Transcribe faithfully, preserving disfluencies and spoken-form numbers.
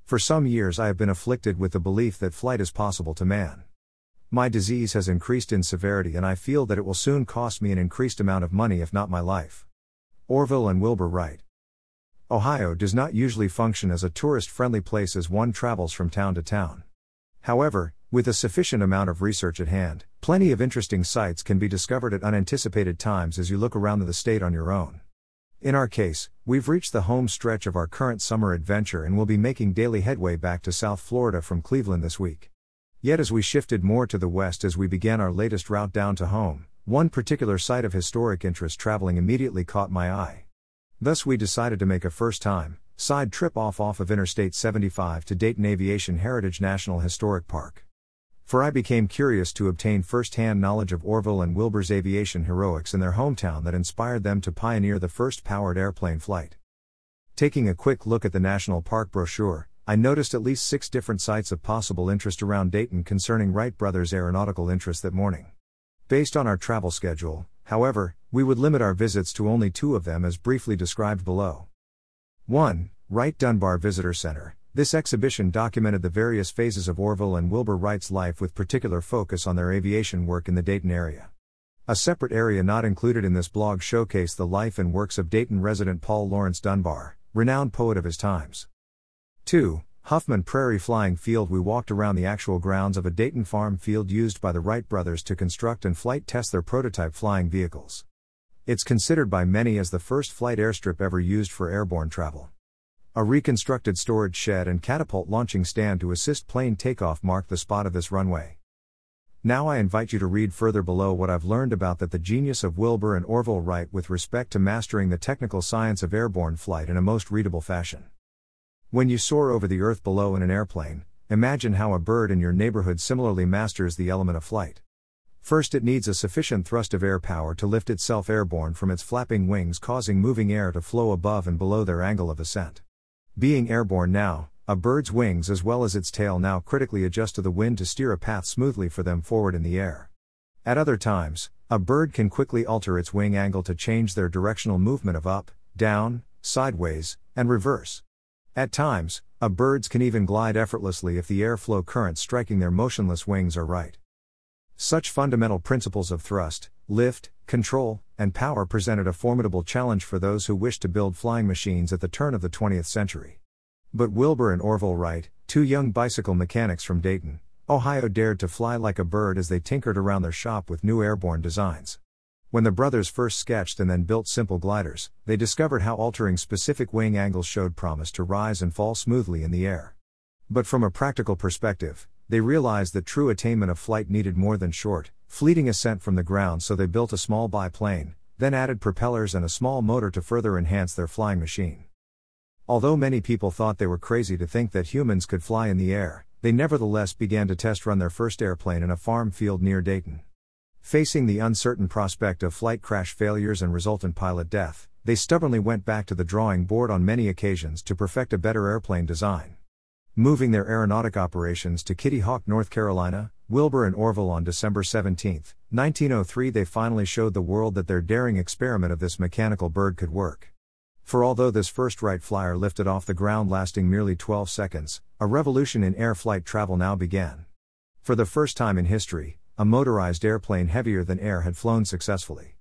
For some years I have been afflicted with the belief that flight is possible to man. My disease has increased in severity and I feel that it will soon cost me an increased amount of money if not my life. Orville and Wilbur Wright. Ohio does not usually function as a tourist-friendly place as one travels from town to town. However, with a sufficient amount of research at hand, plenty of interesting sights can be discovered at unanticipated times as you look around the state on your own. In our case, we've reached the home stretch of our current summer adventure and will be making daily headway back to South Florida from Cleveland this week. Yet as we shifted more to the west as we began our latest route down to home, one particular site of historic interest traveling immediately caught my eye. Thus we decided to make a first-time, side trip off off of Interstate seventy-five to Dayton Aviation Heritage National Historic Park. For I became curious to obtain first-hand knowledge of Orville and Wilbur's aviation heroics in their hometown that inspired them to pioneer the first powered airplane flight. Taking a quick look at the National Park brochure, I noticed at least six different sites of possible interest around Dayton concerning Wright brothers' aeronautical interest that morning. Based on our travel schedule, however, we would limit our visits to only two of them as briefly described below. one. Wright Dunbar Visitor Center. This exhibition documented the various phases of Orville and Wilbur Wright's life with particular focus on their aviation work in the Dayton area. A separate area not included in this blog showcased the life and works of Dayton resident Paul Laurence Dunbar, renowned poet of his times. two. Huffman Prairie Flying Field. We walked around the actual grounds of a Dayton farm field used by the Wright brothers to construct and flight test their prototype flying vehicles. It's considered by many as the first flight airstrip ever used for airborne travel. A reconstructed storage shed and catapult launching stand to assist plane takeoff marked the spot of this runway. Now I invite you to read further below what I've learned about that the genius of Wilbur and Orville Wright with respect to mastering the technical science of airborne flight in a most readable fashion. When you soar over the earth below in an airplane, imagine how a bird in your neighborhood similarly masters the element of flight. First, it needs a sufficient thrust of air power to lift itself airborne from its flapping wings, causing moving air to flow above and below their angle of ascent. Being airborne now, a bird's wings as well as its tail now critically adjust to the wind to steer a path smoothly for them forward in the air. At other times, a bird can quickly alter its wing angle to change their directional movement of up, down, sideways, and reverse. At times, a birds can even glide effortlessly if the airflow currents striking their motionless wings are right. Such fundamental principles of thrust, lift, control, and power presented a formidable challenge for those who wished to build flying machines at the turn of the twentieth century. But Wilbur and Orville Wright, two young bicycle mechanics from Dayton, Ohio, dared to fly like a bird as they tinkered around their shop with new airborne designs. When the brothers first sketched and then built simple gliders, they discovered how altering specific wing angles showed promise to rise and fall smoothly in the air. But from a practical perspective, they realized that true attainment of flight needed more than short, fleeting ascent from the ground, so they built a small biplane, then added propellers and a small motor to further enhance their flying machine. Although many people thought they were crazy to think that humans could fly in the air, they nevertheless began to test run their first airplane in a farm field near Dayton. Facing the uncertain prospect of flight crash failures and resultant pilot death, they stubbornly went back to the drawing board on many occasions to perfect a better airplane design. Moving their aeronautic operations to Kitty Hawk, North Carolina, Wilbur and Orville on December seventeenth, nineteen oh three, they finally showed the world that their daring experiment of this mechanical bird could work. For although this first Wright flyer lifted off the ground lasting merely twelve seconds, a revolution in air flight travel now began. For the first time in history, a motorized airplane heavier than air had flown successfully.